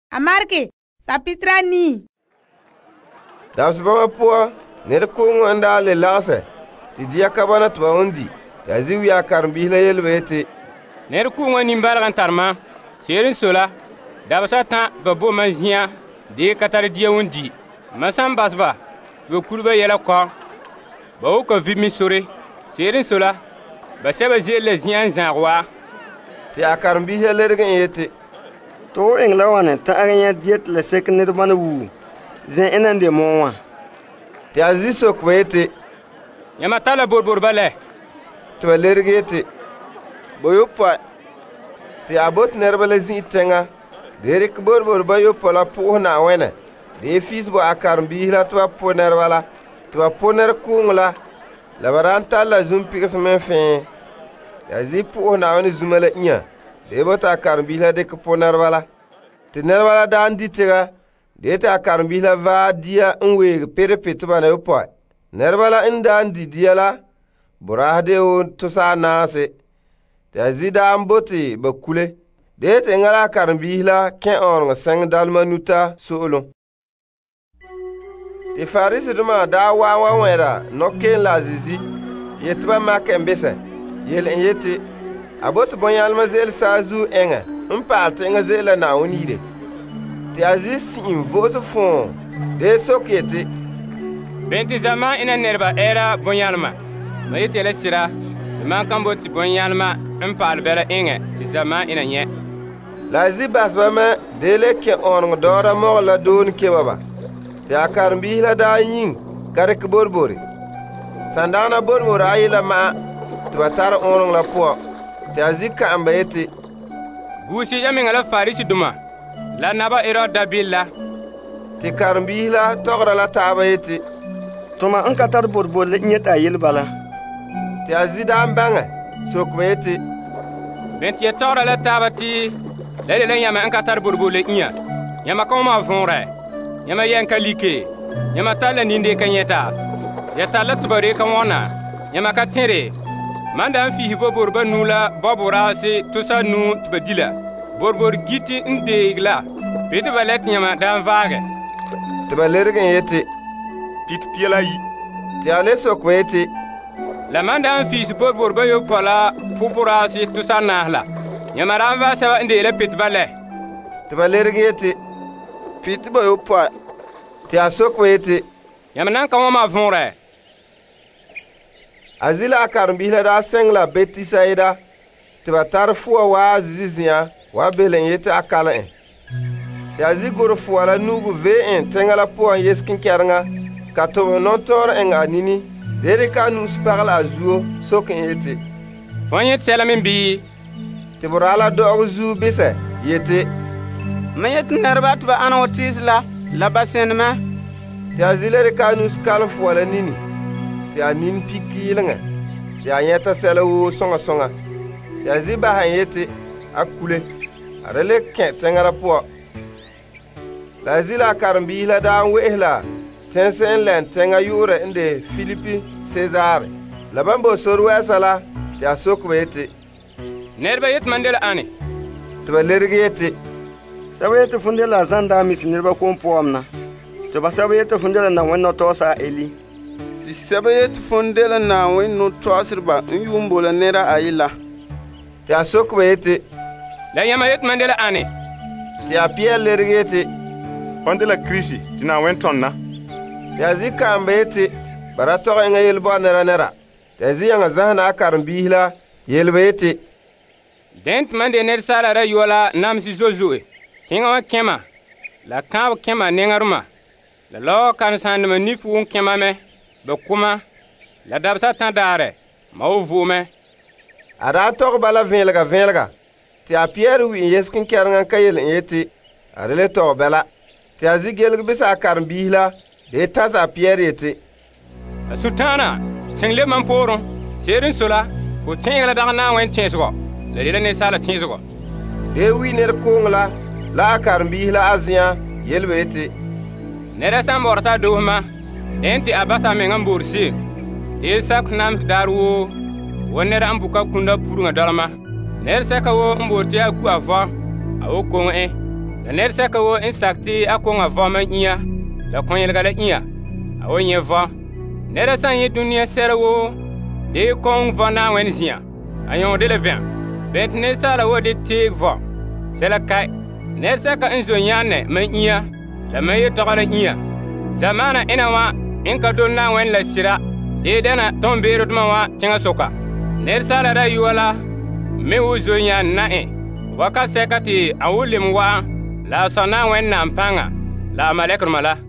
Amarke, sapitra ni. Dabsbama puwa, ned kʋʋngã n daa le lagse, tɩ dɩa ka bana tɩ ba wõn di. Yaa Ziwi a karen-biis la yel ba yetɩ: ned kʋʋngã nin-balg n tar ma, seer n sola, dabsa tã ba boma zĩã, dee ka tar dia wõn di. Ma sã n basba, tɩ ba kurba yɛla kɔ, ba wʋka vɩb sore, seer n sola, ba sɛba zeel la zĩã n zãag waa. Tɩ a karen-biis la ledg n yetɩ: tɩ f eng la wãne tã ag yã dia tɩ la sek ned bãn wuu zẽ ẽnã n de moon wã. Tɩ a Zĩ sok ba yetɩ: yãmba talla bor-borba lɛ? Tɩ ba ledg yetɩ: boyopa. Tɩ a bot nɛrba la zĩ tẽngã, dee rɩk bor-borba yopa la pʋʋs Naawẽnẽ, dee fiisbo a karen-biis la tɩ ba po nɛrba la, tɩ ba po ned kʋʋng la ba rãn tar la zũm-pigsmẽ fẽe. Yaa Zĩ pʋʋs Naawẽnẽ zũma la ĩyã, dee bota a karen-biis la dɩk po nɛrba la. Tɩ nɛrba la daa n di tɩga, dee tɩ a karen-biis la vaa dia n weeg pɩd-pɩ tɩ ba na yopa. Nɛrba la n daa n di dia la, boraasde n tʋsa a naase. Tɩ a Zĩ daa n bote ba kule. Dee tɩ yẽngã la a karen-biis la kẽ ãoreng sẽng dalmanuta so'olem. Tɩ Farisidmã daa waa wa wẽeda no-keen la a Zezi, yetɩ ba mak n besẽ, yel n yetɩ: a bot bõn-yãlmã zeel saazuu ẽngẽ n paal tẽngã zeelã Naawẽn yire. Tɩ a Zĩ sɩng vo'os fõo, dee sok yetɩ: bẽn tɩ zãmaan ẽna nedba ɛɛra bõn-yãlmã, ma yetɩ la sɩda, tɩ man kan bot tɩ bõn-yãlmã n paal bɛla ẽngẽ tɩ zãmaan ẽna yẽ. La a Zĩ basbame dee le kẽ ãoreng daoodã mogl la doon kebaba. Tɩ a karen-biis la daa yĩng ka rɩk bor-bore. Sãn-dãgna bor-bor ayi la ma'a tɩ ba tar ãoreng la pʋgã. Tɩ a Zĩ kãamba yetɩ: guusi ya menga la Farisidmã la naba Herod da-bɩlla. Tɩ karen-biis la togra la taaba yetɩ: tõma n ka tar bor-bor la yẽ t'a yel bala. Tɩ a Zĩ daa n bãngẽ, sokba yetɩ: bẽn tɩ ya togra la taaba tɩ la de la yãmba n ka tar bor-bor la ĩyã, yãmba ka wãma võorɛ, yãmba yɛn ka like, yãmba tar la ninde ka yẽta, ya tar la tɩ ba reeka wõna, yãmba ka tẽre. Man da n fiis bor-borba nu la bao-boraase tʋsa nu tɩ ba di la, bor-bor giti n deeg la, bɩ tɩ ba lɛ tɩ yãmba da n vaagɛ. Tɩ ba ledg n yetɩ: pit pia la yi. Tɩ a le sok ba yetɩ: la man da n fiis bor-borba yopa la pʋ-boraase tʋsa naas la, yãmba da n va sɛba n dee la pɩtba lɛ? Tɩ ba ledg yetɩ: pit bayopa. Tɩ a sok ba yetɩ: yãmb nan ka wãma võorɛ? A Zĩ la a karen-biis la daa sẽng la Betisayida, tɩ ba tar fʋa waa a Zezi zĩã wa bel n yetɩ a kalẽ. Tɩ a Zĩ gʋr fʋa la nuugu ve'ẽ tẽngã la pʋgã yesk n kɛrengã, ka tʋm non-tõor ẽng a nini, dee ka a nuus pagl a zuo, sok n yetɩ: fõn yẽ sɛlem bɩ? Tɩ b raa la doog zuu bɩsɛ, yetɩ: ma yet nɛrba tɩ ba ãn wa tɩɩs la ba sẽnemẽ. Tɩ a Zĩ la ka a nuus kalem fʋa la nini, tɩ a nin pik yɩlengẽ, tɩ a yẽta sɛla woo sõŋa-sõŋa. Tɩ a Zĩ basã n yetɩ a kule, a da le kẽ tẽngã la pʋgã. La a Zĩ la a karen-biis la daa n we'es la tẽnse n lɛn tẽngã yʋʋrɛ n de Filipi Sezaare. La bãmb bo sor wɛɛsã la, tɩ a sok ba yetɩ: nedba yet man de la ãne? Tɩ ba ledg yetɩ: Sɛba yetɩ fõn de la a Zãn daa mis nedbã koom pʋgãmna, tɩ ba sɛba yetɩ fõn de la Naawẽn no-taoosã a Eli. Tɩ sɛba yetɩ fõn de la Naawẽn no-toaasdba n yʋʋm bola neda a yɩla. Tɩ a sok ba yetɩ: la yãmba yet man de la ãne? Tɩ a Pɩyɛɛr ledg yetɩ: fõn de la Kirisi tɩ Naawẽn tõnda. Tɩ a Zĩ kãamba yetɩ: bara tog yẽngã yel-bao nera. Tɩ a Zĩ yãngã zãsna a karen-biis la, yel ba yetɩ: dẽn tɩ man de ned saala ra yoa la namsɩ zoe-zoe, tẽngã wã kẽma, la kãab kẽma nengãrmã, la lao kãn-sãandmã nif wʋn kẽmame, bɩ kʋma, la dabsã tã daarɛ, ma wo vʋʋmɛ. A daa tog bala vẽelga, tɩ a Pɩyɛɛr wi n yesk n kɛrengã ka yel n yetɩ a da le tog bɛla. Tɩ a Zĩ gelg bɩsa a karen-biis la, dee tãs a Pɩyɛɛr yetɩ: a sũ-tãanã, sẽng le mam poorẽ, seed n sola, fo tẽeg la dag Naawẽn tẽesgɔ, la de la ninsaala tẽesgɔ. Dee wi ned kʋʋng la a karen-biis la a Zĩã yel ba yetɩ: neda sã n baoor t'a doosma, dẽn tɩ a basa a mengã n boor seeg, dee sak nams daar woo, wa ned n buka kũndã purungã dɔlma, ned sɛka wo n boor tɩ a ku a vɔ, a wo kong la ned sɛka wo n sak tɩ a konga vaoomã ĩyã la kõ-yelga la ĩyã a wo yẽ vao. Neda sã n yẽ dũniyã sɛr wo dɩ y kõng vao na-wẽnd zĩyã a yõode la bẽ tɩ ned saala wo dɩ teeg vao sɛla kae. Ned sɛka n zoe yãanne ma ĩyã la ma yel-toagã la ĩyã. Zamaana ẽna wã n ka dol na-wẽnd la sɩda dɩ dɛna tõn-beerdmã wã tẽngã soka. Ned saala ra yʋa la me wo zoe yãan na'ẽ wakat sɛka tɩ a wo lem wa la a sõ na-wẽnd na n pãnga la a malɛkrmã la.